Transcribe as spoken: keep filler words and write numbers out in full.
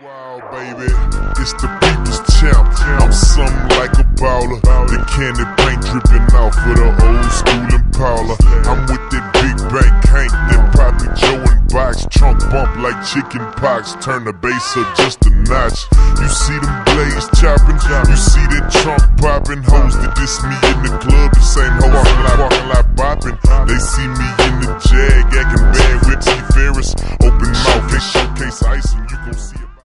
Wow, baby, it's the people's champ. I'm something like a baller. The candy paint dripping off of the old school Impala. I'm with that big bank Hank, that Poppy Joe and Box. Trunk bump like chicken pox. Turn the bass up just a notch. You see them blades chopping, you see that trunk popping. Hoes that diss me in the club, the same hoe I fly